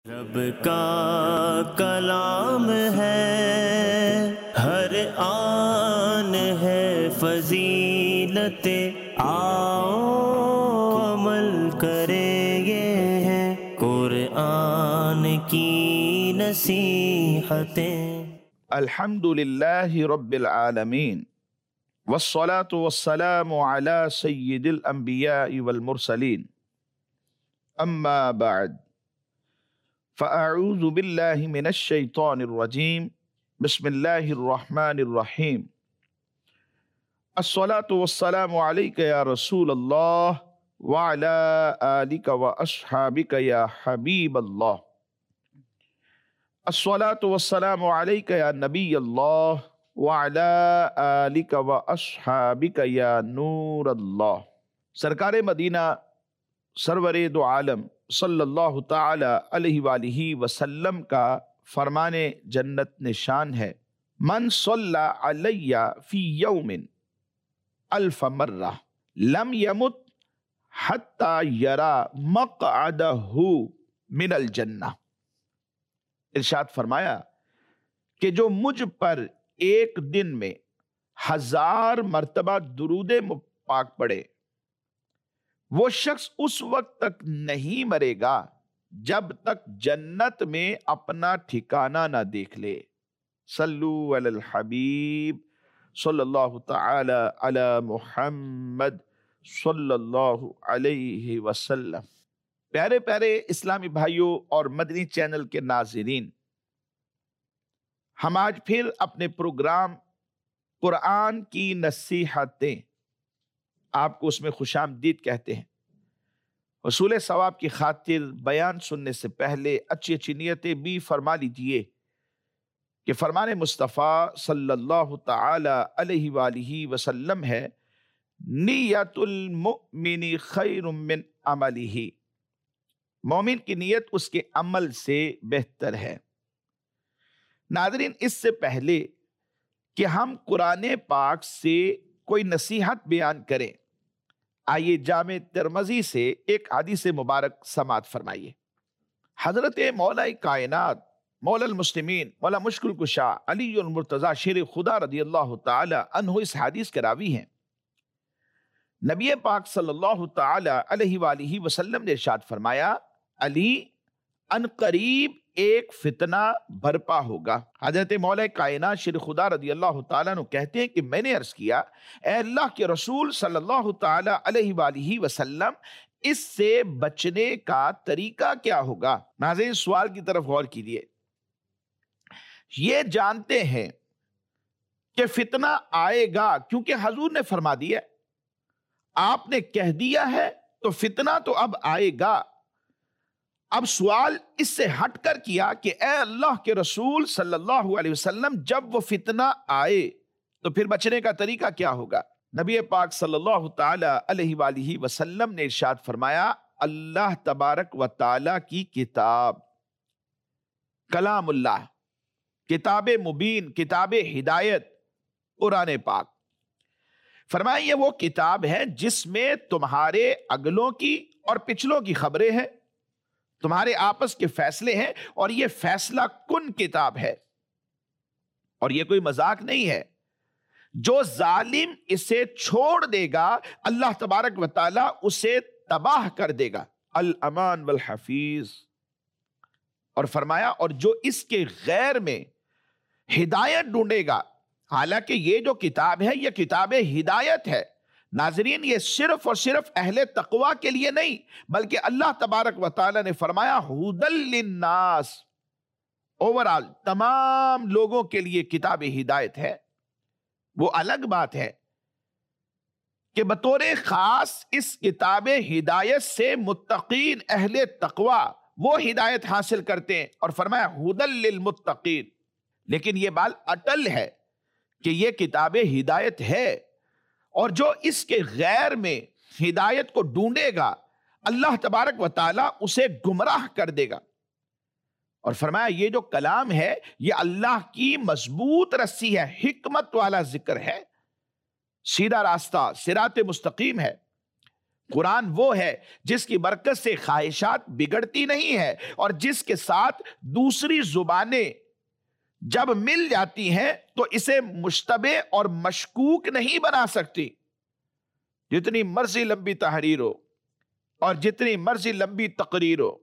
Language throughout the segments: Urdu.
رب کا کلام ہے، ہر آن ہے فضیلت، آؤ عمل کریں یہ ہے قرآن کی نصیحتیں۔ الحمد للہ رب العالمین والصلاة والسلام على سید الانبیاء والمرسلین، اما بعد فاعوذ باللہ من الشیطان الرجیم، بسم اللہ الرحمن الرحیم۔ الصلاة والسلام علیک یا رسول اللہ وعلى آلک واصحابک یا حبیب اللہ۔ الصلاة والسلام علیک یا نبی اللہ وعلى آلک واصحابک یا نور اللہ۔ سرکار مدینہ سرور دو عالم صلی اللہ تعالی علیہ وآلہ وسلم کا فرمان جنت نشان ہے، من صلی علی فی یوم الف مرہ لم یمت حتی یرا مقعدہ من الجنہ۔ ارشاد فرمایا کہ جو مجھ پر ایک دن میں 1000 مرتبہ درود پاک پڑھے، وہ شخص اس وقت تک نہیں مرے گا جب تک جنت میں اپنا ٹھکانہ نہ دیکھ لے۔ صلو علی الحبیب صلی اللہ تعالی علی محمد صلی اللہ علیہ وسلم۔ پیارے پیارے اسلامی بھائیوں اور مدنی چینل کے ناظرین، ہم آج پھر اپنے پروگرام قرآن کی نصیحتیں، آپ کو اس میں خوش آمدید کہتے ہیں۔ حصول ثواب کی خاطر بیان سننے سے پہلے اچھی اچھی نیتیں بھی فرما لیجئے کہ فرمان مصطفیٰ صلی اللہ تعالی علیہ وآلہ وسلم ہے، نیت المؤمن خیر من عملہ، مومن کی نیت اس کے عمل سے بہتر ہے۔ ناظرین، اس سے پہلے کہ ہم قرآن پاک سے کوئی نصیحت بیان کریں، آئیے جامع ترمذی سے ایک حدیث مبارک سماعت فرمائیے۔ حضرت مولا کائنات، مولا المسلمین، مولا مشکل کشا علی المرتضی شیر خدا رضی اللہ تعالی عنہ اس حدیث کے راوی ہیں۔ نبی پاک صلی اللہ تعالی علیہ وآلہ وسلم نے ارشاد فرمایا، علی ان قریب ایک فتنہ برپا ہوگا۔ حضرت مولا کائنات شیر خدا رضی اللہ تعالیٰ عنہ کہتے ہیں کہ میں نے عرض کیا، اے اللہ کے رسول صلی اللہ تعالیٰ علیہ وآلہ وسلم، اس سے بچنے کا طریقہ کیا ہوگا؟ ناظرین، سوال کی طرف غور کیجیے۔ یہ جانتے ہیں کہ فتنہ آئے گا کیونکہ حضور نے فرما دیا، آپ نے کہہ دیا ہے تو فتنہ تو اب آئے گا۔ اب سوال اس سے ہٹ کر کیا کہ اے اللہ کے رسول صلی اللہ علیہ وسلم، جب وہ فتنہ آئے تو پھر بچنے کا طریقہ کیا ہوگا؟ نبی پاک صلی اللہ تعالی علیہ وآلہ وسلم نے ارشاد فرمایا، اللہ تبارک و تعالی کی کتاب، کلام اللہ، کتاب مبین، کتاب ہدایت، قرآن پاک، فرمایا یہ وہ کتاب ہے جس میں تمہارے اگلوں کی اور پچھلوں کی خبریں ہیں، تمہارے آپس کے فیصلے ہیں، اور یہ فیصلہ کن کتاب ہے، اور یہ کوئی مذاق نہیں ہے۔ جو ظالم اسے چھوڑ دے گا، اللہ تبارک و تعالی اسے تباہ کر دے گا۔ الامان والحفیظ۔ اور فرمایا، اور جو اس کے غیر میں ہدایت ڈھونڈے گا، حالانکہ یہ جو کتاب ہے یہ کتاب ہدایت ہے۔ ناظرین، یہ صرف اور صرف اہل تقوی کے لیے نہیں، بلکہ اللہ تبارک و تعالی نے فرمایا ہدی للناس، اوورآل تمام لوگوں کے لیے کتاب ہدایت ہے۔ وہ الگ بات ہے کہ بطور خاص اس کتاب ہدایت سے متقین، اہل تقوی، وہ ہدایت حاصل کرتے ہیں، اور فرمایا ہدی للمتقین۔ لیکن یہ بات اٹل ہے کہ یہ کتاب ہدایت ہے، اور جو اس کے غیر میں ہدایت کو ڈھونڈے گا، اللہ تبارک و تعالی اسے گمراہ کر دے گا۔ اور فرمایا یہ جو کلام ہے یہ اللہ کی مضبوط رسی ہے، حکمت والا ذکر ہے، سیدھا راستہ، صراط مستقیم ہے۔ قرآن وہ ہے جس کی برکت سے خواہشات بگڑتی نہیں ہے اور جس کے ساتھ دوسری زبانیں جب مل جاتی ہیں تو اسے مشتبہ اور مشکوک نہیں بنا سکتی. جتنی مرضی لمبی تحریر ہو اور جتنی مرضی لمبی تقریر ہو،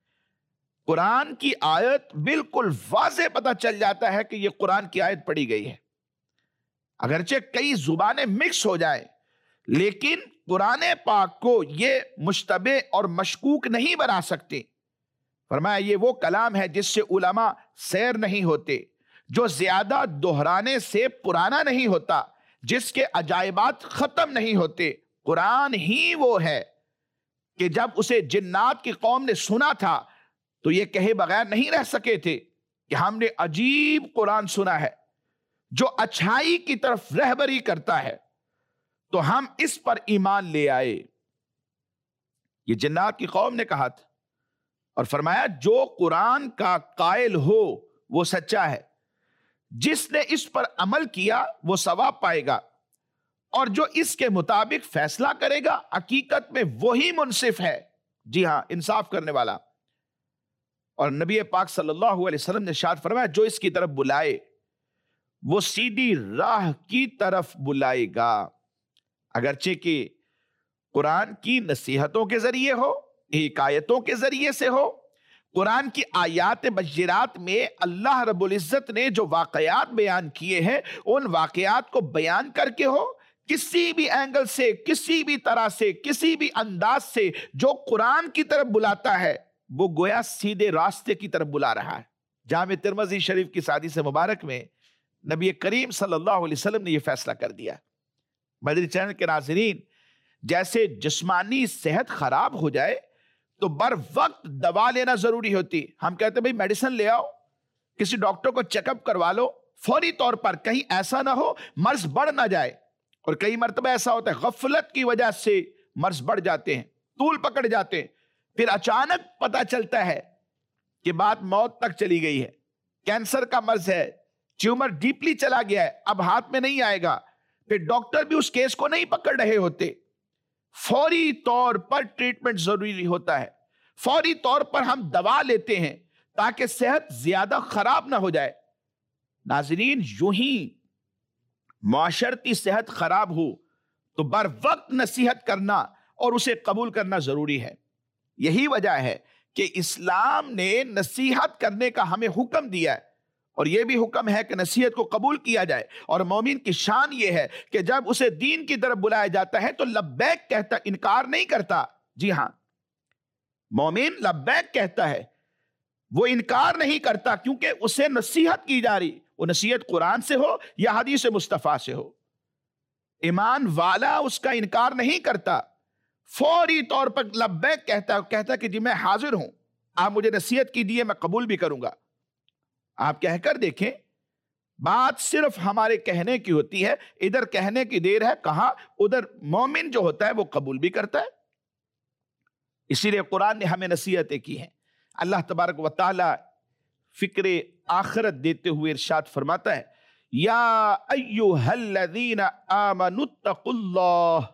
قرآن کی آیت بالکل واضح پتہ چل جاتا ہے کہ یہ قرآن کی آیت پڑھی گئی ہے. اگرچہ کئی زبانیں مکس ہو جائیں لیکن قرآن پاک کو یہ مشتبہ اور مشکوک نہیں بنا سکتے. فرمایا یہ وہ کلام ہے جس سے علماء سیر نہیں ہوتے، جو زیادہ دہرانے سے پرانا نہیں ہوتا، جس کے عجائبات ختم نہیں ہوتے. قرآن ہی وہ ہے کہ جب اسے جنات کی قوم نے سنا تھا تو یہ کہے بغیر نہیں رہ سکے تھے کہ ہم نے عجیب قرآن سنا ہے جو اچھائی کی طرف رہبری کرتا ہے، تو ہم اس پر ایمان لے آئے. یہ جنات کی قوم نے کہا تھا اور فرمایا جو قرآن کا قائل ہو وہ سچا ہے، جس نے اس پر عمل کیا وہ ثواب پائے گا، اور جو اس کے مطابق فیصلہ کرے گا حقیقت میں وہی منصف ہے. جی ہاں، انصاف کرنے والا. اور نبی پاک صلی اللہ علیہ وسلم نے ارشاد فرمایا جو اس کی طرف بلائے وہ سیدھی راہ کی طرف بلائے گا. اگرچہ کہ قرآن کی نصیحتوں کے ذریعے ہو، حکایتوں کے ذریعے سے ہو، قرآن کی آیات بشرات میں اللہ رب العزت نے جو واقعات بیان کیے ہیں ان واقعات کو بیان کر کے ہو، کسی بھی اینگل سے، کسی بھی طرح سے، کسی بھی انداز سے جو قرآن کی طرف بلاتا ہے وہ گویا سیدھے راستے کی طرف بلا رہا ہے. جامع ترمذی شریف کی حدیث مبارک میں نبی کریم صلی اللہ علیہ وسلم نے یہ فیصلہ کر دیا. مدنی چینل کے ناظرین، جیسے جسمانی صحت خراب ہو جائے تو بر وقت دوا لینا ضروری ہوتی. ہم کہتے ہیں بھئی میڈیسن لے آؤ، کسی ڈاکٹر کو چیک اپ کروا لو فوری طور پر، کہیں ایسا نہ ہو مرض بڑھ نہ جائے. اور کئی مرتبہ ایسا ہوتا ہے غفلت کی وجہ سے مرض بڑھ جاتے ہیں، طول پکڑ جاتے ہیں، پھر اچانک پتہ چلتا ہے کہ بات موت تک چلی گئی ہے، کینسر کا مرض ہے، ٹیومر ڈیپلی چلا گیا ہے، اب ہاتھ میں نہیں آئے گا. پھر ڈاکٹر بھی اس کیس کو نہیں پکڑ رہے ہوتے. فوری طور پر ٹریٹمنٹ ضروری ہوتا ہے، فوری طور پر ہم دوا لیتے ہیں تاکہ صحت زیادہ خراب نہ ہو جائے. ناظرین، یوں ہی معاشرتی صحت خراب ہو تو بر وقت نصیحت کرنا اور اسے قبول کرنا ضروری ہے. یہی وجہ ہے کہ اسلام نے نصیحت کرنے کا ہمیں حکم دیا ہے، اور یہ بھی حکم ہے کہ نصیحت کو قبول کیا جائے. اور مومن کی شان یہ ہے کہ جب اسے دین کی طرف بلایا جاتا ہے تو لبیک کہتا، انکار نہیں کرتا. جی ہاں، مومن لبیک کہتا ہے، وہ انکار نہیں کرتا، کیونکہ اسے نصیحت کی جا رہی، وہ نصیحت قرآن سے ہو یا حدیث مصطفیٰ سے ہو. ایمان والا اس کا انکار نہیں کرتا، فوری طور پر لبیک کہتا کہ جی میں حاضر ہوں، آپ مجھے نصیحت کیجیے، میں قبول بھی کروں گا. آپ کہہ کر دیکھیں، بات صرف ہمارے کہنے کی ہوتی ہے، ادھر کہنے کی دیر ہے، کہاں ادھر مومن جو ہوتا ہے وہ قبول بھی کرتا ہے. اسی لیے قرآن نے ہمیں نصیحتیں کی ہیں. اللہ تبارک و تعالی فکر آخرت دیتے ہوئے ارشاد فرماتا ہے، یا ایھا الذین آمنوا اتقوا اللہ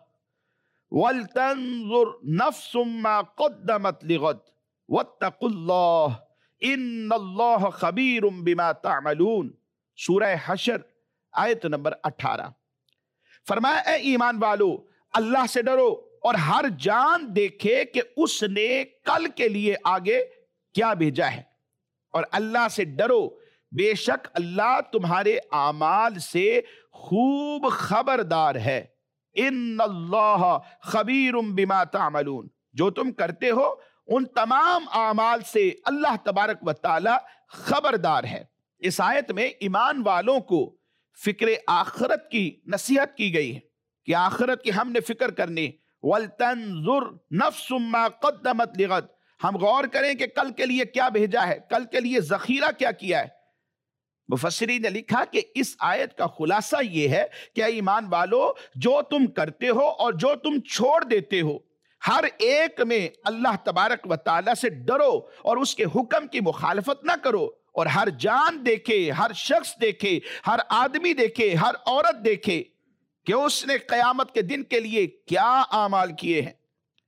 ولتنظر نفس ما قدمت لغد واتقوا اللہ ان اللہ خبیر بما تعملون. سورہ حشر آیت نمبر 18. فرمایا اے ایمان والو، اللہ سے ڈرو اور ہر جان دیکھے کہ اس نے کل کے لیے آگے کیا بھیجا ہے، اور اللہ سے ڈرو، بے شک اللہ تمہارے اعمال سے خوب خبردار ہے. ان اللہ خبیر بما تعملون، جو تم کرتے ہو ان تمام اعمال سے اللہ تبارک و تعالی خبردار ہے. اس آیت میں ایمان والوں کو فکر آخرت کی نصیحت کی گئی ہے کہ آخرت کی ہم نے فکر کرنی. وَلْتَنْظُرْ نَفْسٌ مَا قَدَّمَتْ لِغَدْ، ہم غور کریں کہ کل کے لیے کیا بھیجا ہے، کل کے لیے ذخیرہ کیا کیا ہے. مفسرین نے لکھا کہ اس آیت کا خلاصہ یہ ہے کہ اے ایمان والو، جو تم کرتے ہو اور جو تم چھوڑ دیتے ہو، ہر ایک میں اللہ تبارک و تعالیٰ سے ڈرو اور اس کے حکم کی مخالفت نہ کرو. اور ہر جان دیکھے، ہر شخص دیکھے، ہر آدمی دیکھے، ہر عورت دیکھے کہ اس نے قیامت کے دن کے لیے کیا اعمال کیے ہیں.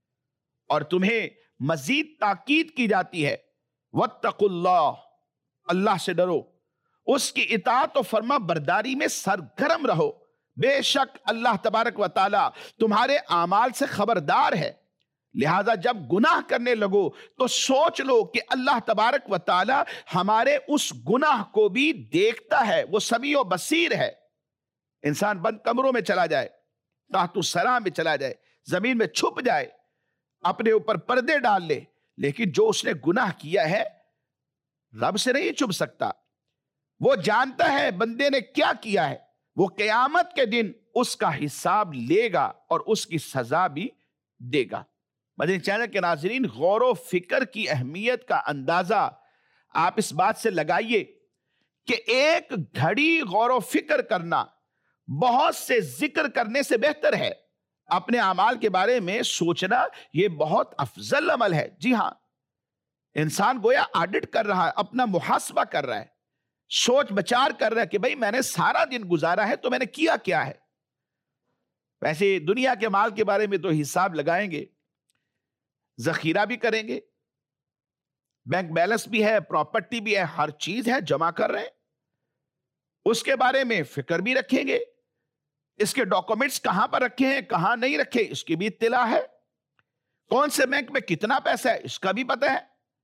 اور تمہیں مزید تاکید کی جاتی ہے واتقوا اللہ، اللہ سے ڈرو، اس کی اطاعت و فرما برداری میں سرگرم رہو، بے شک اللہ تبارک و تعالی تمہارے اعمال سے خبردار ہے۔ لہذا جب گناہ کرنے لگو تو سوچ لو کہ اللہ تبارک و تعالی ہمارے اس گناہ کو بھی دیکھتا ہے، وہ سمیع و بصیر ہے۔ انسان بند کمروں میں چلا جائے، تحت الثری میں چلا جائے، زمین میں چھپ جائے، اپنے اوپر پردے ڈال لے، لیکن جو اس نے گناہ کیا ہے رب سے نہیں چھپ سکتا۔ وہ جانتا ہے بندے نے کیا کیا ہے، وہ قیامت کے دن اس کا حساب لے گا اور اس کی سزا بھی دے گا۔ مدنی چینل کے ناظرین، غور و فکر کی اہمیت کا اندازہ آپ اس بات سے لگائیے کہ ایک گھڑی غور و فکر کرنا بہت سے ذکر کرنے سے بہتر ہے۔ اپنے اعمال کے بارے میں سوچنا یہ بہت افضل عمل ہے۔ جی ہاں، انسان گویا آڈٹ کر رہا ہے، اپنا محاسبہ کر رہا ہے، سوچ بچار کر رہا ہے کہ بھئی میں نے سارا دن گزارا ہے تو میں نے کیا کیا ہے۔ ویسے دنیا کے مال کے بارے میں تو حساب لگائیں گے، ذخیرہ بھی کریں گے، بینک بیلنس بھی ہے، پراپرٹی بھی ہے، ہر چیز ہے، جمع کر رہے ہیں، اس کے بارے میں فکر بھی رکھیں گے، اس کے ڈاکومنٹس کہاں پر رکھے ہیں کہاں نہیں رکھے اس کی بھی اطلاع ہے، کون سے بینک میں کتنا پیسہ ہے اس کا بھی پتہ ہے۔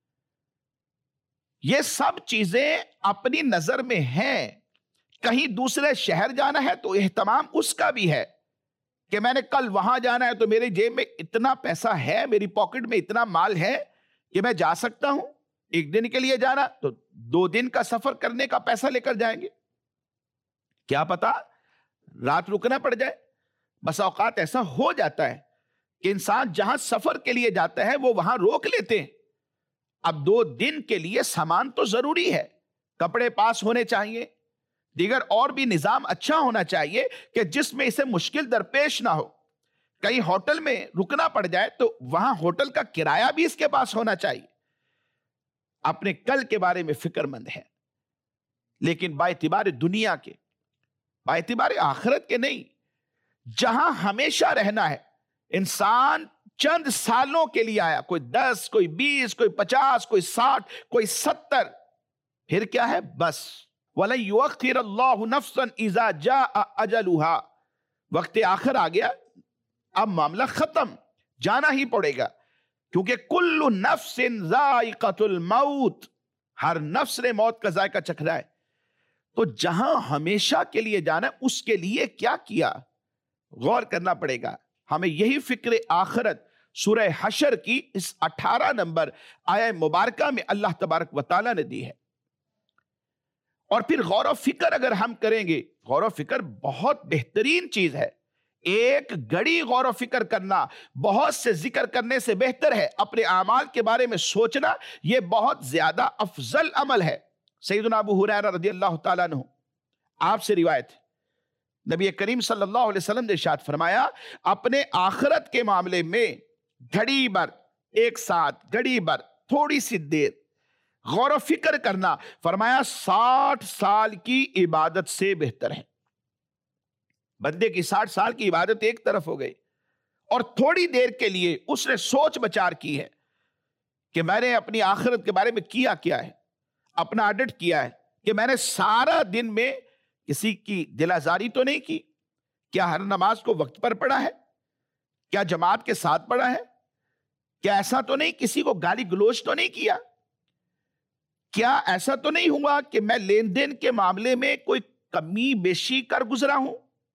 یہ سب چیزیں اپنی نظر میں ہیں۔ کہیں دوسرے شہر جانا ہے تو اہتمام اس کا بھی ہے کہ میں نے کل وہاں جانا ہے تو میری جیب میں اتنا پیسہ ہے، میری پاکٹ میں اتنا مال ہے کہ میں جا سکتا ہوں۔ ایک دن کے لیے جانا تو 2 دن کا سفر کرنے کا پیسہ لے کر جائیں گے، کیا پتا رات رکنا پڑ جائے۔ بس اوقات ایسا ہو جاتا ہے کہ انسان جہاں سفر کے لیے جاتا ہے وہ وہاں روک لیتے ہیں۔ اب 2 دن کے لیے سامان تو ضروری ہے، کپڑے پاس ہونے چاہیے، دیگر اور بھی نظام اچھا ہونا چاہیے کہ جس میں اسے مشکل درپیش نہ ہو۔ کہیں ہوٹل میں رکنا پڑ جائے تو وہاں ہوٹل کا کرایہ بھی اس کے پاس ہونا چاہیے۔ اپنے کل کے بارے میں فکر مند ہے، لیکن باعتبار دنیا کے، باعتبار آخرت کے نہیں۔ جہاں ہمیشہ رہنا ہے، انسان چند سالوں کے لیے آیا، کوئی 10، کوئی 20، کوئی 50، کوئی 60، کوئی 70، پھر کیا ہے؟ بس وَلَن يُؤَخِّرَ اللَّهُ نَفْسًا إِذَا جَاءَ أَجَلُهَا، وقت آخر آ گیا، اب معاملہ ختم، جانا ہی پڑے گا، کیونکہ کل نفس ذائقۃ الموت، ہر نفس نے موت کا ذائقہ چکھنا ہے۔ تو جہاں ہمیشہ کے لیے جانا ہے اس کے لیے کیا کیا، غور کرنا پڑے گا۔ ہمیں یہی فکر آخرت سورہ حشر کی اس 18 نمبر آیہ مبارکہ میں اللہ تبارک و تعالیٰ نے دی ہے۔ اور پھر غور و فکر اگر ہم کریں گے، غور و فکر بہت بہترین چیز ہے۔ ایک گھڑی غور و فکر کرنا بہت سے ذکر کرنے سے بہتر ہے۔ اپنے اعمال کے بارے میں سوچنا یہ بہت زیادہ افضل عمل ہے۔ سیدنا ابو ہریرہ رضی اللہ تعالیٰ عنہ، آپ سے روایت ہے، نبی کریم صلی اللہ علیہ وسلم نے ارشاد فرمایا، اپنے آخرت کے معاملے میں گھڑی بھر، ایک ساتھ گھڑی بھر، تھوڑی سی دیر غور و فکر کرنا، فرمایا 60 سال کی عبادت سے بہتر ہے۔ بندے کی 60 سال کی عبادت ایک طرف ہو گئی، اور تھوڑی دیر کے لیے اس نے سوچ بچار کی ہے کہ میں نے اپنی آخرت کے بارے میں کیا کیا ہے، اپنا آڈٹ کیا ہے کہ میں نے سارا دن میں کسی کی دل آزاری تو نہیں کی، کیا ہر نماز کو وقت پر پڑھا ہے، کیا جماعت کے ساتھ پڑھا ہے، کیا ایسا تو نہیں کسی کو گالی گلوچ تو نہیں کیا، کیا ایسا تو نہیں ہوا کہ میں لین دین کے معاملے میں کوئی کمی بیشی کر گزرا ہوں۔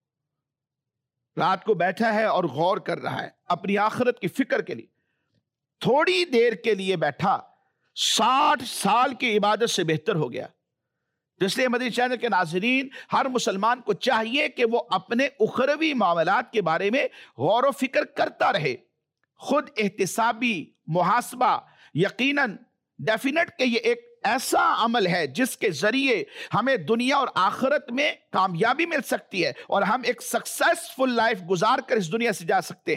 رات کو بیٹھا ہے اور غور کر رہا ہے اپنی آخرت کی فکر کے لیے، تھوڑی دیر کے لیے بیٹھا، 60 سال کی عبادت سے بہتر ہو گیا۔ اس لیے مدنی چینل کے ناظرین، ہر مسلمان کو چاہیے کہ وہ اپنے اخروی معاملات کے بارے میں غور و فکر کرتا رہے۔ خود احتسابی محاسبہ یقیناً ڈیفینٹ کہ یہ ایک ایسا عمل ہے جس کے ذریعے ہمیں دنیا اور آخرت میں کامیابی مل سکتی ہے، اور ہم ایک سکسیسفل لائف گزار کر اس دنیا سے جا سکتے ہیں۔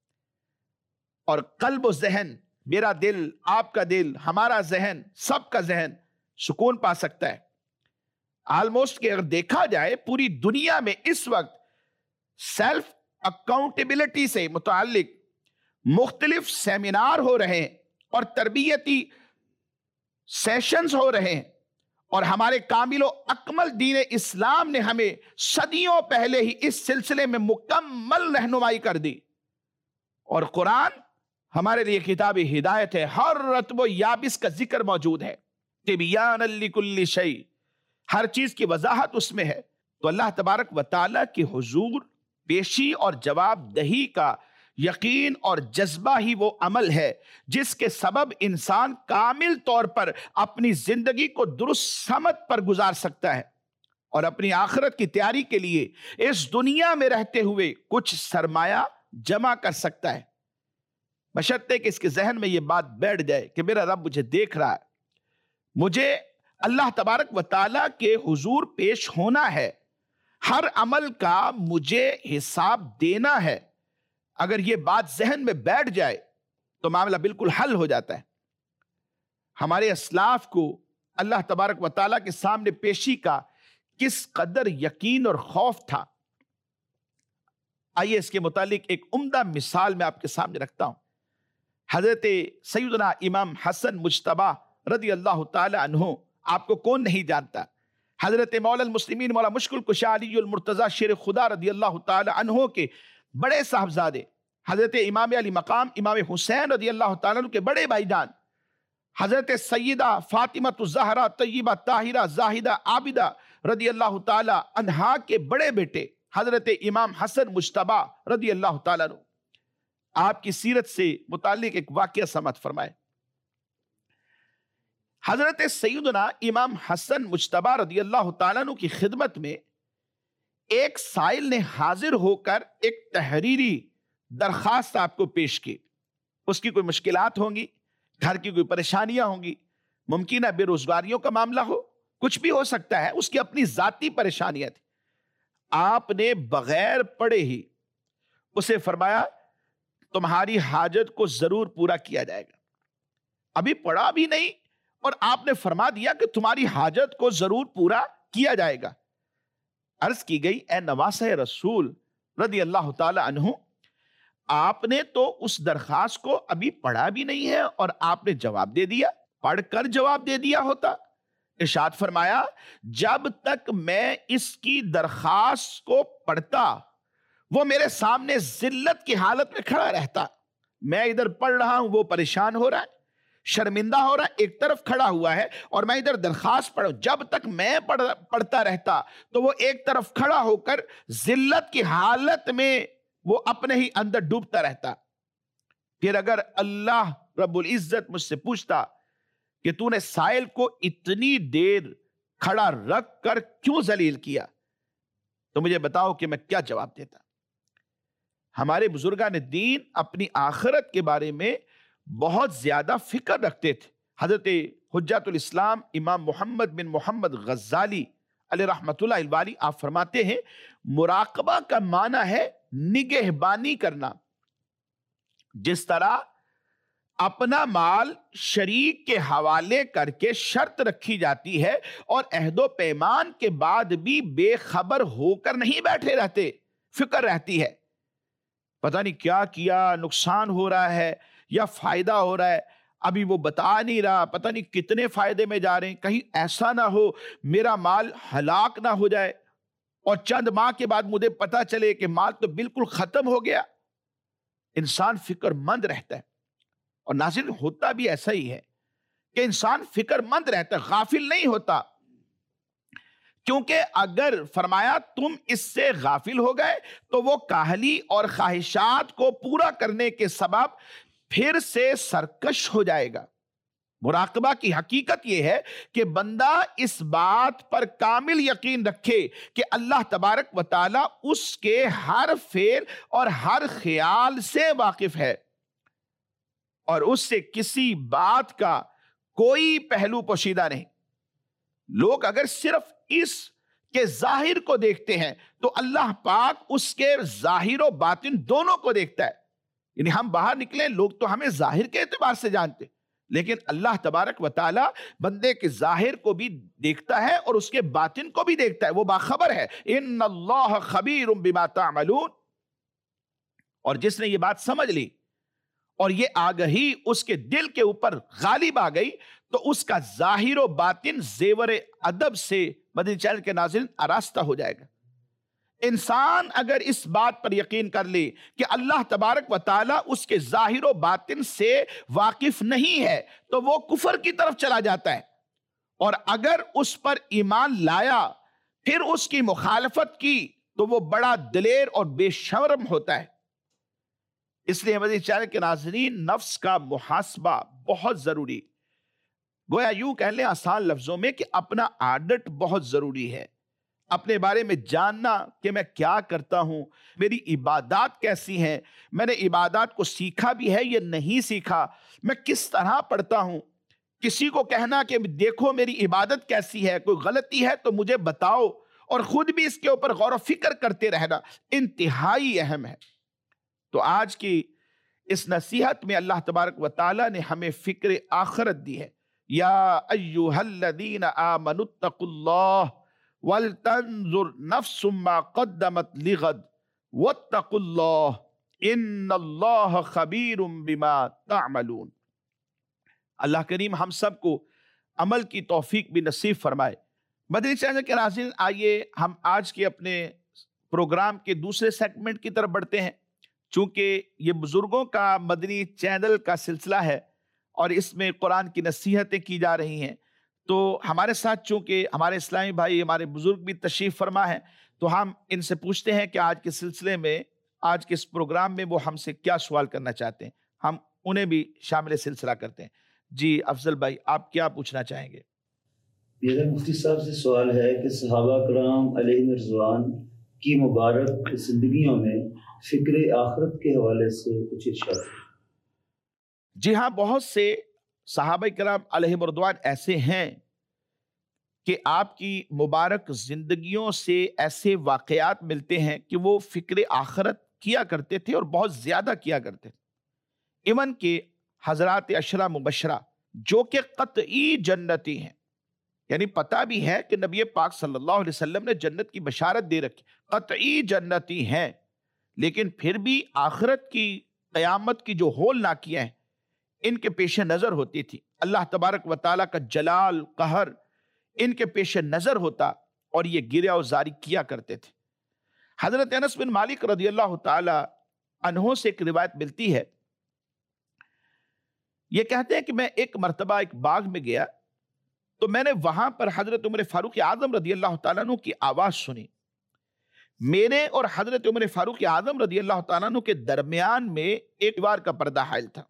اور قلب و ذہن، میرا دل، آپ کا دل، ہمارا ذہن، سب کا ذہن سکون پا سکتا ہے۔ آلموسٹ کہ اگر دیکھا جائے پوری دنیا میں اس وقت سیلف اکاؤنٹیبلٹی سے متعلق مختلف سیمینار ہو رہے ہیں اور تربیتی سیشنز ہو رہے ہیں، اور ہمارے کامل و اکمل دین اسلام نے ہمیں صدیوں پہلے ہی اس سلسلے میں مکمل رہنمائی کر دی، اور قرآن ہمارے لیے کتاب ہدایت ہے، ہر رطب و یابس کا ذکر موجود ہے، تبیان لکل شیء، ہر چیز کی وضاحت اس میں ہے۔ تو اللہ تبارک و تعالیٰ کی حضور پیشی اور جواب دہی کا یقین اور جذبہ ہی وہ عمل ہے جس کے سبب انسان کامل طور پر اپنی زندگی کو درست سمت پر گزار سکتا ہے اور اپنی آخرت کی تیاری کے لیے اس دنیا میں رہتے ہوئے کچھ سرمایہ جمع کر سکتا ہے، بشرطے کہ اس کے ذہن میں یہ بات بیٹھ جائے کہ میرا رب مجھے دیکھ رہا ہے، مجھے اللہ تبارک و تعالیٰ کے حضور پیش ہونا ہے، ہر عمل کا مجھے حساب دینا ہے۔ اگر یہ بات ذہن میں بیٹھ جائے تو معاملہ بالکل حل ہو جاتا ہے۔ ہمارے اسلاف کو اللہ تبارک و تعالیٰ کے سامنے پیشی کا کس قدر یقین اور خوف تھا، آئیے اس کے متعلق ایک عمدہ مثال میں آپ کے سامنے رکھتا ہوں۔ حضرت سیدنا امام حسن مجتبی رضی اللہ تعالی عنہ، آپ کو کون نہیں جانتا، حضرت مولا المسلمین مولا مشکل کشا علی المرتضی شیر خدا رضی اللہ تعالی عنہ کے بڑے صاحبزادے، حضرت امام علی مقام امام حسین رضی اللہ تعالیٰ عنہ کے بڑے بھائی جان، حضرت سیدہ فاطمہ الزہرا طیبہ طاہرہ زاہدہ عابدہ رضی اللہ تعالیٰ عنہا کے بڑے بیٹے حضرت امام حسن مجتبی رضی اللہ تعالیٰ عنہ، آپ کی سیرت سے متعلق ایک واقعہ سماعت فرمائے۔ حضرت سیدنا امام حسن مجتبی رضی اللہ تعالیٰ عنہ کی خدمت میں ایک سائل نے حاضر ہو کر ایک تحریری درخواست آپ کو پیش کی۔ اس کی کوئی مشکلات ہوں گی، گھر کی کوئی پریشانیاں ہوں گی، ممکنہ بے روزگاریوں کا معاملہ ہو، کچھ بھی ہو سکتا ہے، اس کی اپنی ذاتی پریشانیاں تھی۔ آپ نے بغیر پڑھے ہی اسے فرمایا تمہاری حاجت کو ضرور پورا کیا جائے گا۔ ابھی پڑھا بھی نہیں اور آپ نے فرما دیا کہ تمہاری حاجت کو ضرور پورا کیا جائے گا۔ عرض کی گئی اے نواسہ رسول رضی اللہ تعالی عنہ، آپ نے تو اس درخواست کو ابھی پڑھا بھی نہیں ہے اور آپ نے جواب دے دیا، پڑھ کر جواب دے دیا ہوتا۔ ارشاد فرمایا جب تک میں اس کی درخواست کو پڑھتا وہ میرے سامنے ذلت کی حالت میں کھڑا رہتا، میں ادھر پڑھ رہا ہوں، وہ پریشان ہو رہا ہے، شرمندہ ہو رہا ہے، ایک طرف کھڑا ہوا ہے اور میں ادھر درخواست پڑھوں، جب تک میں پڑھتا رہتا تو وہ ایک طرف کھڑا ہو کر ذلت کی حالت میں وہ اپنے ہی اندر ڈوبتا رہتا۔ پھر اگر اللہ رب العزت مجھ سے پوچھتا کہ تو نے سائل کو اتنی دیر کھڑا رکھ کر کیوں ذلیل کیا، تو مجھے بتاؤ کہ میں کیا جواب دیتا۔ ہمارے بزرگان دین اپنی آخرت کے بارے میں بہت زیادہ فکر رکھتے تھے۔ حضرت حجت الاسلام امام محمد بن محمد غزالی علیہ رحمت اللہ الوالی آپ فرماتے ہیں مراقبہ کا معنی ہے نگہبانی کرنا۔ جس طرح اپنا مال شریک کے حوالے کر کے شرط رکھی جاتی ہے اور عہد و پیمان کے بعد بھی بے خبر ہو کر نہیں بیٹھے رہتے، فکر رہتی ہے پتہ نہیں کیا کیا، نقصان ہو رہا ہے یا فائدہ ہو رہا ہے، ابھی وہ بتا نہیں رہا، پتہ نہیں کتنے فائدے میں جا رہے ہیں، کہیں ایسا نہ ہو میرا مال ہلاک نہ ہو جائے اور چند ماہ کے بعد مجھے پتہ چلے کہ مال تو بالکل ختم ہو گیا۔ انسان فکر مند رہتا ہے، اور ناظرین ہوتا بھی ایسا ہی ہے کہ انسان فکر مند رہتا ہے، غافل نہیں ہوتا، کیونکہ اگر فرمایا تم اس سے غافل ہو گئے تو وہ کاہلی اور خواہشات کو پورا کرنے کے سبب پھر سے سرکش ہو جائے گا۔ مراقبہ کی حقیقت یہ ہے کہ بندہ اس بات پر کامل یقین رکھے کہ اللہ تبارک و تعالی اس کے ہر فعل اور ہر خیال سے واقف ہے اور اس سے کسی بات کا کوئی پہلو پوشیدہ نہیں۔ لوگ اگر صرف اس کے ظاہر کو دیکھتے ہیں تو اللہ پاک اس کے ظاہر و باطن دونوں کو دیکھتا ہے۔ یعنی ہم باہر نکلیں لوگ تو ہمیں ظاہر کے اعتبار سے جانتے، لیکن اللہ تبارک و تعالی بندے کے ظاہر کو بھی دیکھتا ہے اور اس کے باطن کو بھی دیکھتا ہے، وہ باخبر ہے۔ ان اللہ خبیر بما تعملون۔ اور جس نے یہ بات سمجھ لی اور یہ آگہی اس کے دل کے اوپر غالب آ گئی تو اس کا ظاہر و باطن زیور ادب سے مدنی چینل کے ناظرین آراستہ ہو جائے گا۔ انسان اگر اس بات پر یقین کر لے کہ اللہ تبارک و تعالیٰ اس کے ظاہر و باطن سے واقف نہیں ہے تو وہ کفر کی طرف چلا جاتا ہے، اور اگر اس پر ایمان لایا پھر اس کی مخالفت کی تو وہ بڑا دلیر اور بے شرم ہوتا ہے۔ اس لیے مدنی چینل کے ناظرین، نفس کا محاسبہ بہت ضروری، گویا یوں کہہ لیں آسان لفظوں میں کہ اپنا آڈٹ بہت ضروری ہے۔ اپنے بارے میں جاننا کہ میں کیا کرتا ہوں، میری عبادات کیسی ہیں، میں نے عبادات کو سیکھا بھی ہے یا نہیں سیکھا، میں کس طرح پڑھتا ہوں۔ کسی کو کہنا کہ دیکھو میری عبادت کیسی ہے، کوئی غلطی ہے تو مجھے بتاؤ، اور خود بھی اس کے اوپر غور و فکر کرتے رہنا انتہائی اہم ہے۔ تو آج کی اس نصیحت میں اللہ تبارک و تعالیٰ نے ہمیں فکر آخرت دی ہے۔ یا ایھا الذین آمنوا اتقوا اللہ وَلْتَنْظُرْ نَفْسٌ مَّا قَدَّمَتْ لِغَدٍ وَاتَّقُوا اللَّهَ إِنَّ اللَّهَ خَبِيرٌ بِمَا تَعْمَلُونَ۔ اللہ کریم ہم سب کو عمل کی توفیق بھی نصیب فرمائے۔ مدنی چینل کے ناظرین، آئیے ہم آج کے اپنے پروگرام کے دوسرے سیگمنٹ کی طرف بڑھتے ہیں۔ چونکہ یہ بزرگوں کا مدنی چینل کا سلسلہ ہے اور اس میں قرآن کی نصیحتیں کی جا رہی ہیں، تو ہمارے ساتھ چونکہ ہمارے اسلامی بھائی، ہمارے بزرگ بھی تشریف فرما ہیں، تو ہم ان سے پوچھتے ہیں کہ آج کے سلسلے میں، آج کے اس پروگرام میں وہ ہم سے کیا سوال کرنا چاہتے ہیں، ہم انہیں بھی شامل سلسلہ کرتے ہیں۔ جی افضل بھائی، آپ کیا پوچھنا چاہیں گے؟ یہ مفتی صاحب سے سوال ہے کہ صحابہ کرام علیہ رضوان کی مبارک زندگیوں میں فکر آخرت کے حوالے سے کچھ ارشاد۔ جی ہاں، بہت سے صحابہ کرام علیہ رضوان ایسے ہیں کہ آپ کی مبارک زندگیوں سے ایسے واقعات ملتے ہیں کہ وہ فکر آخرت کیا کرتے تھے اور بہت زیادہ کیا کرتے تھے۔ ایون کہ حضرات عشرہ مبشرہ جو کہ قطعی جنتی ہیں، یعنی پتہ بھی ہے کہ نبی پاک صلی اللہ علیہ وسلم نے جنت کی بشارت دے رکھی، قطعی جنتی ہیں، لیکن پھر بھی آخرت کی، قیامت کی جو ہولناکیاں ہیں ان کے پیش نظر ہوتی تھی۔ اللہ تبارک و تعالیٰ کا جلال، قہر ان کے پیش نظر ہوتا اور یہ گریہ و زاری کیا کرتے تھے۔ حضرت انس بن مالک رضی اللہ تعالی عنہ سے ایک روایت ملتی ہے، یہ کہتے ہیں کہ میں ایک مرتبہ ایک باغ میں گیا تو میں نے وہاں پر حضرت عمر فاروق اعظم رضی اللہ تعالیٰ عنہ کی آواز سنی۔ میرے اور حضرت عمر فاروق اعظم رضی اللہ تعالیٰ عنہ کے درمیان میں ایک دیوار کا پردہ حائل تھا۔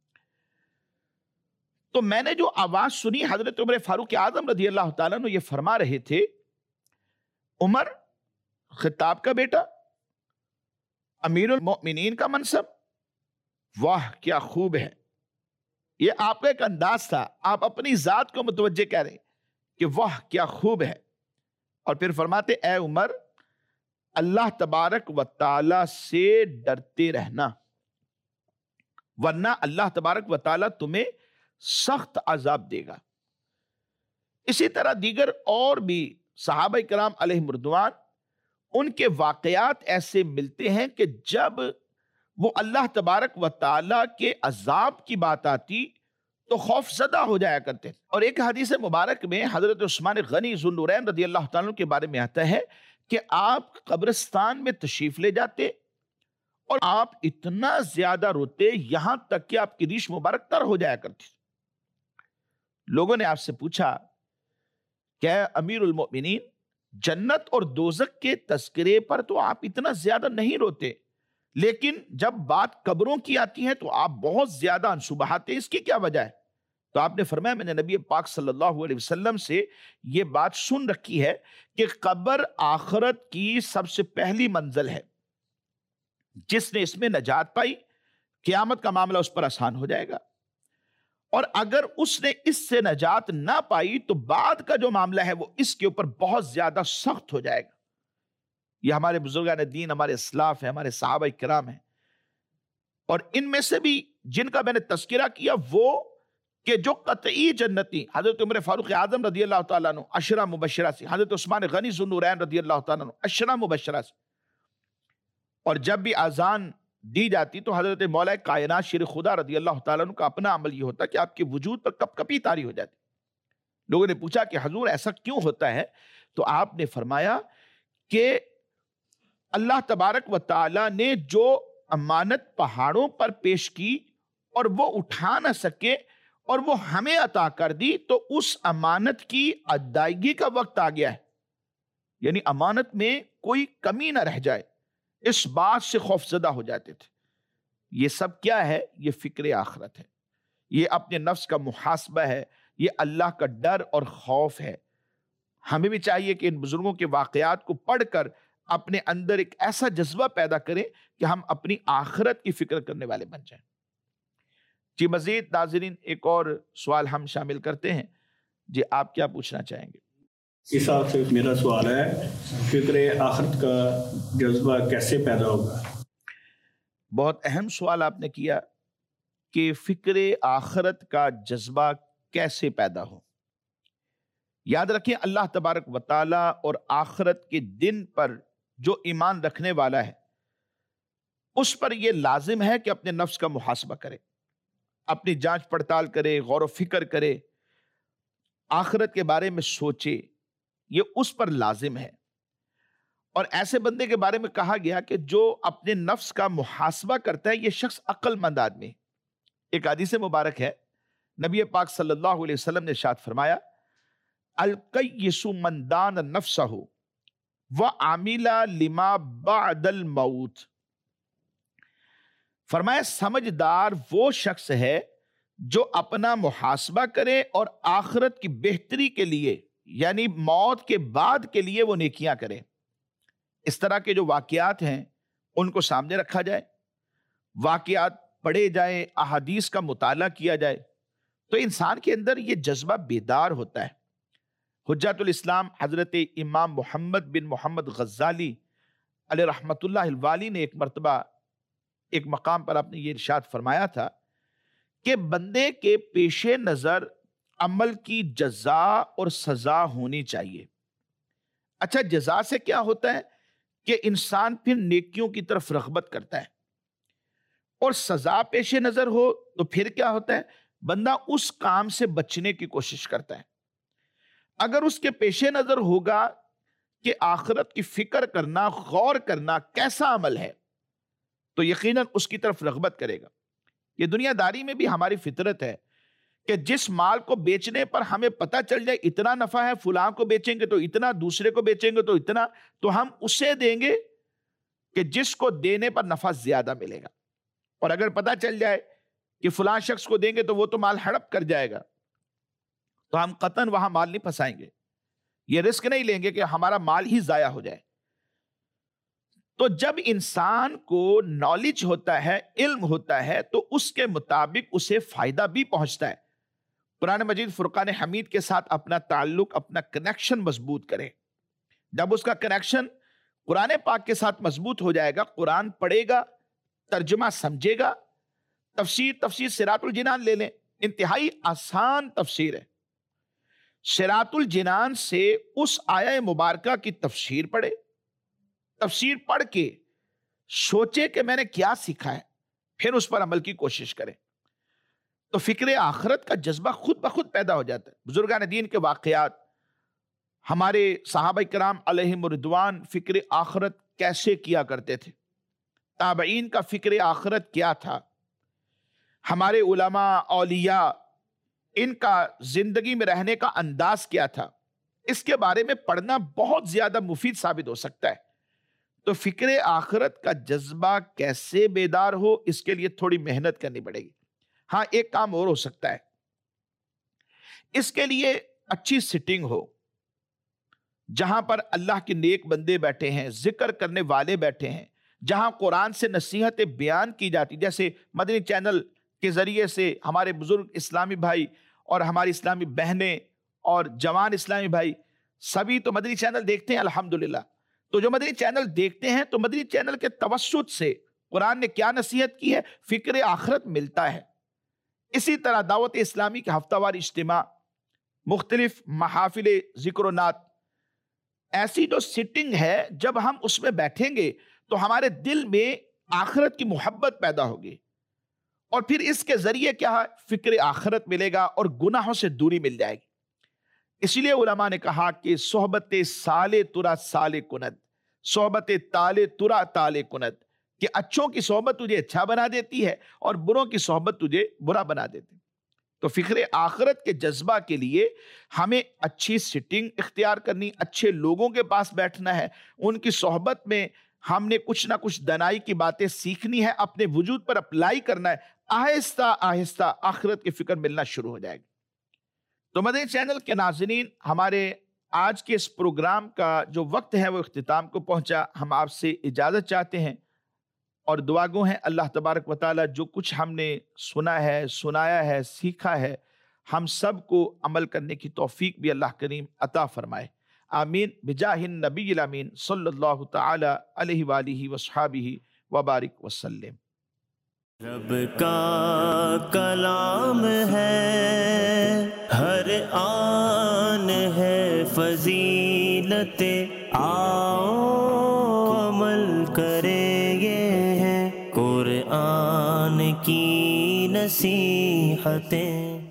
تو میں نے جو آواز سنی، حضرت عمر فاروق اعظم رضی اللہ تعالیٰ عنہ یہ فرما رہے تھے، عمر خطاب کا بیٹا، امیر المؤمنین کا منصب، واہ کیا خوب ہے۔ یہ آپ کا ایک انداز تھا، آپ اپنی ذات کو متوجہ کہہ رہے کہ واہ کیا خوب ہے، اور پھر فرماتے اے عمر، اللہ تبارک و تعالی سے ڈرتے رہنا، ورنہ اللہ تبارک و تعالی تمہیں سخت عذاب دے گا۔ اسی طرح دیگر اور بھی صحابہ کرام علیہ رضوان، ان کے واقعات ایسے ملتے ہیں کہ جب وہ اللہ تبارک و تعالی کے عذاب کی بات آتی تو خوف زدہ ہو جایا کرتے ہیں۔ اور ایک حدیث مبارک میں حضرت عثمان غنی ذو النورین رضی اللہ تعالیٰ عنہ کے بارے میں آتا ہے کہ آپ قبرستان میں تشریف لے جاتے اور آپ اتنا زیادہ روتے یہاں تک کہ آپ کی ریش مبارک تر ہو جایا کرتی۔ لوگوں نے آپ سے پوچھا کہ امیر المؤمنین، جنت اور دوزخ کے تذکرے پر تو آپ اتنا زیادہ نہیں روتے، لیکن جب بات قبروں کی آتی ہے تو آپ بہت زیادہ آنسو بہاتے، اس کی کیا وجہ ہے؟ تو آپ نے فرمایا میں نے نبی پاک صلی اللہ علیہ وسلم سے یہ بات سن رکھی ہے کہ قبر آخرت کی سب سے پہلی منزل ہے، جس نے اس میں نجات پائی قیامت کا معاملہ اس پر آسان ہو جائے گا، اور اگر اس نے اس سے نجات نہ پائی تو بعد کا جو معاملہ ہے وہ اس کے اوپر بہت زیادہ سخت ہو جائے گا۔ یہ ہمارے بزرگان دین، ہمارے اسلاف ہیں، ہمارے صحابہ کرام ہیں، اور ان میں سے بھی جن کا میں نے تذکرہ کیا وہ کہ جو قطعی جنتی، حضرت عمر فاروق اعظم رضی اللہ تعالیٰ عنہ عشرہ مبشرہ سے، حضرت عثمان غنی ذو النورین رضی اللہ تعالیٰ عنہ عشرہ مبشرہ سے، اور جب بھی اذان دی جاتی تو حضرت مولا کائنات شیر خدا رضی اللہ تعالیٰ عنہ کا اپنا عمل یہ ہوتا کہ آپ کے وجود پر کپ کپی طاری ہو جاتی. لوگوں نے پوچھا کہ حضور ایسا کیوں ہوتا ہے؟ تو آپ نے فرمایا کہ اللہ تبارک و تعالیٰ نے جو امانت پہاڑوں پر پیش کی اور وہ اٹھا نہ سکے اور وہ ہمیں عطا کر دی، تو اس امانت کی ادائیگی کا وقت آ گیا ہے. یعنی امانت میں کوئی کمی نہ رہ جائے، اس بات سے خوف زدہ ہو جاتے تھے. یہ سب کیا ہے؟ یہ فکر آخرت ہے، یہ اپنے نفس کا محاسبہ ہے، یہ اللہ کا ڈر اور خوف ہے. ہمیں بھی چاہیے کہ ان بزرگوں کے واقعات کو پڑھ کر اپنے اندر ایک ایسا جذبہ پیدا کریں کہ ہم اپنی آخرت کی فکر کرنے والے بن جائیں. جی مزید ناظرین ایک اور سوال ہم شامل کرتے ہیں. جی آپ کیا پوچھنا چاہیں گے؟ اس حساب سے میرا سوال ہے، فکر آخرت کا جذبہ کیسے پیدا ہوگا؟ بہت اہم سوال آپ نے کیا کہ فکر آخرت کا جذبہ کیسے پیدا ہو. یاد رکھیں اللہ تبارک و تعالی اور آخرت کے دن پر جو ایمان رکھنے والا ہے اس پر یہ لازم ہے کہ اپنے نفس کا محاسبہ کرے، اپنی جانچ پڑتال کرے، غور و فکر کرے، آخرت کے بارے میں سوچے. یہ اس پر لازم ہے. اور ایسے بندے کے بارے میں کہا گیا کہ جو اپنے نفس کا محاسبہ کرتا ہے یہ شخص عقل مند آدمی. ایک حدیث مبارک ہے، نبی پاک صلی اللہ علیہ وسلم نے ارشاد فرمایا، القیس من دان نفسہ وعمل لما بعد الموت. فرمایا سمجھدار وہ شخص ہے جو اپنا محاسبہ کرے اور آخرت کی بہتری کے لیے یعنی موت کے بعد کے لیے وہ نیکیاں کرے. اس طرح کے جو واقعات ہیں ان کو سامنے رکھا جائے، واقعات پڑھے جائیں، احادیث کا مطالعہ کیا جائے تو انسان کے اندر یہ جذبہ بیدار ہوتا ہے. حجت الاسلام حضرت امام محمد بن محمد غزالی علیہ رحمت اللہ الوالی نے ایک مرتبہ ایک مقام پر آپ نے یہ ارشاد فرمایا تھا کہ بندے کے پیش نظر عمل کی جزا اور سزا ہونی چاہیے. اچھا جزا سے کیا ہوتا ہے کہ انسان پھر نیکیوں کی طرف رغبت کرتا ہے، اور سزا پیش نظر ہو تو پھر کیا ہوتا ہے؟ بندہ اس کام سے بچنے کی کوشش کرتا ہے. اگر اس کے پیش نظر ہوگا کہ آخرت کی فکر کرنا، غور کرنا کیسا عمل ہے تو یقیناً اس کی طرف رغبت کرے گا. یہ دنیا داری میں بھی ہماری فطرت ہے کہ جس مال کو بیچنے پر ہمیں پتہ چل جائے اتنا نفع ہے، فلاں کو بیچیں گے تو اتنا، دوسرے کو بیچیں گے تو اتنا، تو ہم اسے دیں گے کہ جس کو دینے پر نفع زیادہ ملے گا. اور اگر پتہ چل جائے کہ فلاں شخص کو دیں گے تو وہ تو مال ہڑپ کر جائے گا تو ہم قطعاً وہاں مال نہیں پھنسائیں گے، یہ رسک نہیں لیں گے کہ ہمارا مال ہی ضائع ہو جائے. تو جب انسان کو نالج ہوتا ہے، علم ہوتا ہے، تو اس کے مطابق اسے فائدہ بھی پہنچتا ہے. قرآن مجید فرقان حمید کے ساتھ اپنا تعلق، اپنا کنیکشن مضبوط کرے. جب اس کا کنیکشن قرآن پاک کے ساتھ مضبوط ہو جائے گا، قرآن پڑھے گا، ترجمہ سمجھے گا. تفسیر صراط الجنان لے لیں، انتہائی آسان تفسیر ہے. صراط الجنان سے اس آیہ مبارکہ کی تفسیر پڑھے، تفسیر پڑھ کے سوچے کہ میں نے کیا سیکھا ہے، پھر اس پر عمل کی کوشش کرے تو فکر آخرت کا جذبہ خود بخود پیدا ہو جاتا ہے. بزرگان دین کے واقعات، ہمارے صحابہ کرام علیہم رضوان فکر آخرت کیسے کیا کرتے تھے، تابعین کا فکر آخرت کیا تھا، ہمارے علماء اولیاء ان کا زندگی میں رہنے کا انداز کیا تھا، اس کے بارے میں پڑھنا بہت زیادہ مفید ثابت ہو سکتا ہے. تو فکر آخرت کا جذبہ کیسے بیدار ہو، اس کے لیے تھوڑی محنت کرنی پڑے گی. ہاں ایک کام اور ہو سکتا ہے، اس کے لیے اچھی سٹنگ ہو جہاں پر اللہ کے نیک بندے بیٹھے ہیں، ذکر کرنے والے بیٹھے ہیں، جہاں قرآن سے نصیحتیں بیان کی جاتی، جیسے مدنی چینل کے ذریعے سے ہمارے بزرگ اسلامی بھائی اور ہماری اسلامی بہنیں اور جوان اسلامی بھائی سبھی تو مدنی چینل دیکھتے ہیں الحمدللہ. تو جو مدنی چینل دیکھتے ہیں تو مدنی چینل کے توسط سے قرآن نے کیا نصیحت کی ہے، فکر آخرت ملتا ہے. اسی طرح دعوت اسلامی کے ہفتہ وار اجتماع، مختلف محافل ذکر و نات، ایسی جو سٹنگ ہے جب ہم اس میں بیٹھیں گے تو ہمارے دل میں آخرت کی محبت پیدا ہوگی، اور پھر اس کے ذریعے کیا ہے، فکر آخرت ملے گا اور گناہوں سے دوری مل جائے گی۔ اس لیے علماء نے کہا کہ صحبت سال ترا سال کند، صحبت تال ترا تال کند، کہ اچھوں کی صحبت تجھے اچھا بنا دیتی ہے اور بروں کی صحبت تجھے برا بنا دیتی ہے۔ تو فکر آخرت کے جذبہ کے لیے ہمیں اچھی سٹنگ اختیار کرنی، اچھے لوگوں کے پاس بیٹھنا ہے، ان کی صحبت میں ہم نے کچھ نہ کچھ دنائی کی باتیں سیکھنی ہے، اپنے وجود پر اپلائی کرنا ہے، آہستہ آہستہ آخرت کی فکر ملنا شروع ہو جائے گی۔ تو مدنی چینل کے ناظرین، ہمارے آج کے اس پروگرام کا جو وقت ہے وہ اختتام کو پہنچا۔ ہم آپ سے اجازت چاہتے ہیں اور دعا گو ہیں اللہ تبارک و تعالی جو کچھ ہم نے سنا ہے، سنایا ہے، سیکھا ہے، ہم سب کو عمل کرنے کی توفیق بھی اللہ کریم عطا فرمائے۔ آمین بجاہ النبی الامین صلی اللہ تعالی علیہ وآلہ وصحابہ وبارک وسلم۔ رب کا کلام ہے، ہر آن ہے فضیلت، آؤ عمل کریں، یہ ہے قرآن کی نصیحتیں۔